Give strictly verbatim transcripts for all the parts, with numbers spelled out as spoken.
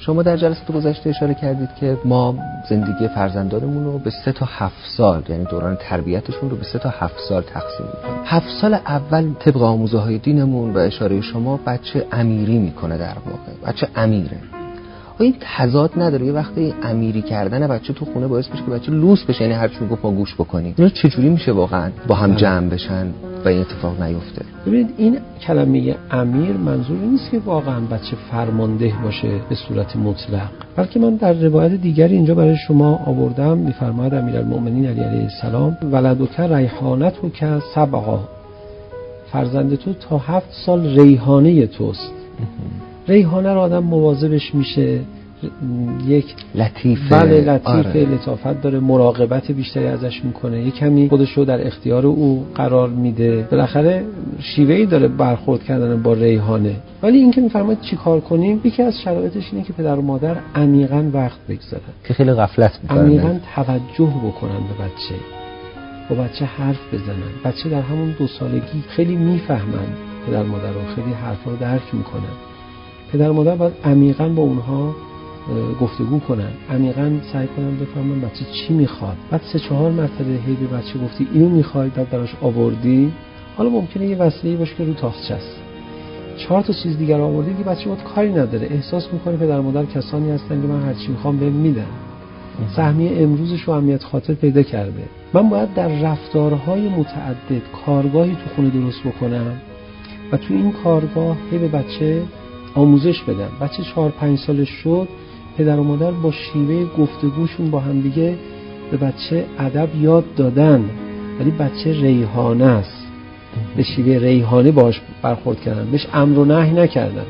شما در جلسات گذشته اشاره کردید که ما زندگی فرزندانمون رو به سه تا هفت سال، یعنی دوران تربیتشون رو به سه تا هفت سال تقسیم می‌کنیم. هفت سال اول طبق آموزه‌های دینمون و اشاره شما بچه امیری میکنه، در واقع بچه امیره. این تضاد نداره یه وقتی امیری کردن بچه تو خونه باعث میشه که بچه لوس بشه، یعنی هر چی میگفت ما گوش بکنیم؟ اینا چجوری میشه واقعا با هم جمع بشن و این اتفاق نیفته؟ ببینید این کلمه امیر منظور نیست که واقعا بچه فرمانده باشه به صورت مطلق، بلکه من در روایت دیگری اینجا برای شما آوردم. میفرماید امیرالمؤمنین علی علیه السلام ولدک ریحانتک سبعا، فرزند تو تا هفت سال ریحانه توست. ریحانه رو آدم مواظبش میشه، یک لطیفه، بله لطیفه، آره. لطافت داره، مراقبت بیشتری ازش میکنه، یک کمی خودش رو در اختیار او قرار میده، بالاخره شیوهی داره برخورد کردن با ریحانه. ولی این که میفرماید چی کار کنیم، یکی از شرایطش اینه که پدر و مادر عمیقاً وقت بگذارن، که خیلی غفلت میکنن، عمیقاً توجه بکنن به بچه، با بچه حرف بزنن. بچه در همون دو سالگی خیلی میفهمن پدر مادر رو، خیلی حرفا رو درک میکنن. پدر مادر باید عمیقاً با اونها گفتگو کنن، عمیقاً سعی کنن بفهمن بچه چی میخواد. بعد سه چهار مرتبه هی به بچه گفتی اینو میخوای، بعد براش آوردی، حالا ممکنه یه وسیله‌ای باشه که رو تاخچه است، چهار تا چیز دیگر آوردی که بچه وقت کاری نداره، احساس میکنه پدر مادر کسانی هستن که من هر چی میخوام بهم میدن، سهمیه امروزش رو اهمیت خاطر پیدا کرده. من باید در رفتارهای متعدد کارگاهی تو خونه درست بکنم و تو این کارگاه هی به بچه آموزش بدم. بچه چهار پنج سالش شد، پدر و مادر با شیوه گفتگوشون با هم دیگه به بچه ادب یاد دادن، ولی بچه ریحانه است، به شیوه ریحانه باهاش برخورد کردن، بهش امر و نهی نکردن.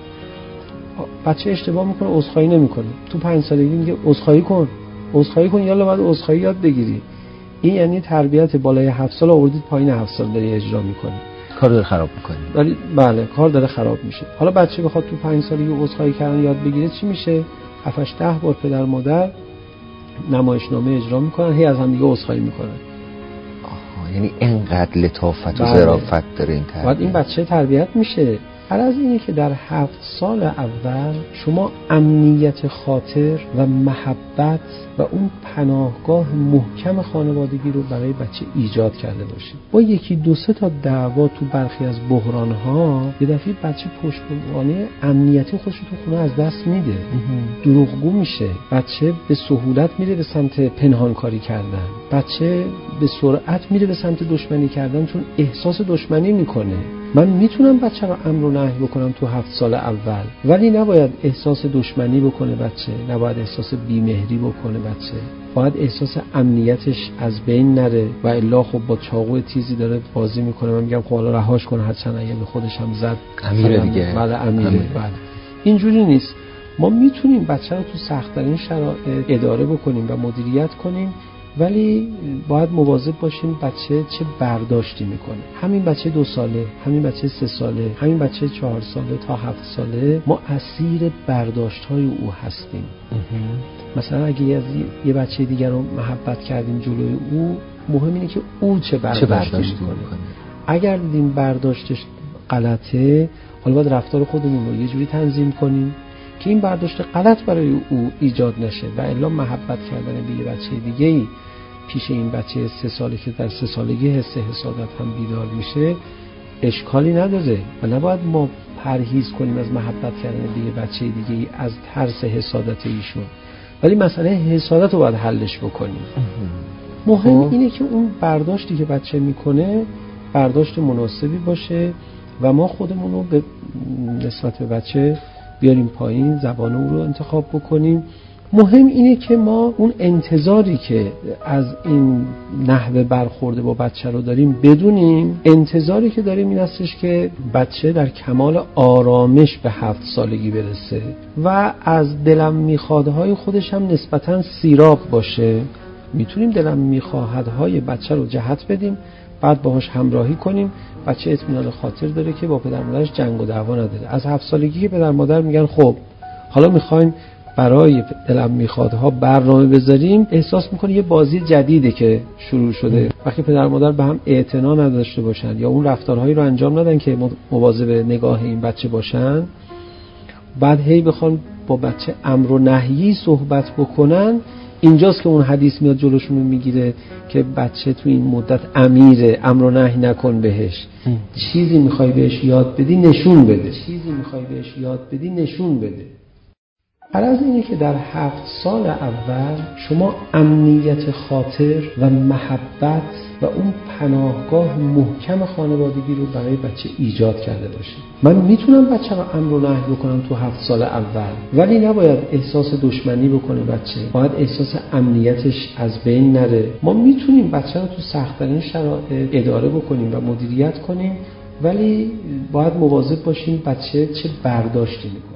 بچه اشتباه میکنه عذرخواهی نمیکنه، تو پنج سالگی میگه عذرخواهی کن عذرخواهی کن یالا بعد عذرخواهی یاد بگیری. این یعنی تربیت بالای هفت سال آوردید پایین هفت سال داری اجرا میکنی، کار داره خراب میکنی. ولی بله کار داره خراب میشه. حالا بچه بخواد تو پنج سالگی عذرخواهی کردن یاد بگیره، چی میشه؟ هفت ده بار پدر مادر نمایشنامه اجرا میکنن، هی از هم دیگه عذرخواهی میکنن. آها، یعنی اینقدر لطافت و بله. ظرافت داره این تربیت. بعد این بچه تربیت میشه. هر از اینه که در هفت سال اول شما امنیت خاطر و محبت و اون پناهگاه محکم خانوادگی رو برای بچه ایجاد کرده باشید. با یکی دو سه تا دعوا تو برخی از بحران‌ها یه دفعه بچه پشتوانه امنیتی خودش رو تو خونه از دست میده، دروغگو میشه، بچه به سهولت میره به سمت پنهانکاری کردن، بچه به سرعت میره به سمت دشمنی کردن چون احساس دشمنی میکنه. من میتونم بچه رو امر و نهی بکنم تو هفت سال اول، ولی نباید احساس دشمنی بکنه بچه، نباید احساس بیمهری بکنه بچه، باید احساس امنیتش از بین نره و الا خب با چاقوی تیزی داره بازی میکنه، من میگم خب حالا رهاش کنه، هرچند اگه به خودش هم زد امیره دیگه. بله امیره. بله اینجوری نیست. ما میتونیم بچه رو تو سخت‌ترین شرایط اداره بکنیم و مدیریت کنیم، ولی باید مواظب باشیم بچه چه برداشتی میکنه. همین بچه دو ساله، همین بچه سه ساله، همین بچه چهار ساله تا هفت ساله ما اسیر برداشت‌های او هستیم. مثلا اگه یه, یه بچه دیگر رو محبت کردیم جلوی او، مهم اینه که او چه برداشتی, چه برداشتی میکنه. میکنه اگر دیدیم برداشتش غلطه، حالا باید رفتار خودمون رو یه جوری تنظیم کنیم که این برداشت غلط برای او ایجاد نشه و الا محبت کردن به یه بچه دیگه‌ای پیش این بچه سه ساله که در سه سالگی حس حسادت هم بیدار میشه اشکالی نداره و نباید ما پرهیز کنیم از محبت کردن به یه بچه دیگه‌ای از ترس حسادت ایشون، ولی مسئله حسادت رو باید حلش بکنیم. مهم اینه که اون برداشتی که بچه میکنه برداشت مناسبی باشه و ما خودمون رو به نسبت به بچه بیاریم پایین، زبان او رو انتخاب بکنیم. مهم اینه که ما اون انتظاری که از این نحوه برخورده با بچه رو داریم بدونیم. انتظاری که داریم این هستش که بچه در کمال آرامش به هفت سالگی برسه و از دلم میخوادهای خودش هم نسبتاً سیراب باشه. میتونیم دلم میخواهدهای بچه رو جهت بدیم، بعد باهاش همراهی کنیم، بچه اطمینان خاطر داره که با پدر مادرش جنگ و دعوا نداره. از هفت سالگی که پدر مادر میگن خب حالا میخوایم برای دلم میخوادها برنامه بذاریم، احساس میکنه یه بازی جدیده که شروع شده. وقتی پدر مادر به هم اعتنا نداشته باشن یا اون رفتارهایی رو انجام ندن که مواظب نگاه این بچه باشن، بعد هی بخوان با بچه امر و نهی صحبت بکنن، اینجاست که اون حدیث میاد جلوشون میگیره که بچه تو این مدت امیره، امر و نهی نکن بهش. ام. چیزی میخوای بهش یاد بدی نشون بده، چیزی میخوای بهش یاد بدی نشون بده. غرض اینه که در هفت سال اول شما امنیت خاطر و محبت و اون پناهگاه محکم خانوادگی رو برای بچه ایجاد کرده باشید. من میتونم بچه رو امر و نهی بکنم تو هفت سال اول، ولی نباید احساس دشمنی بکنه بچه، باید احساس امنیتش از بین نره. ما میتونیم بچه رو تو سخت‌ترین شرایط اداره بکنیم و مدیریت کنیم، ولی باید مواظب باشیم بچه چه برداشتی میکنه.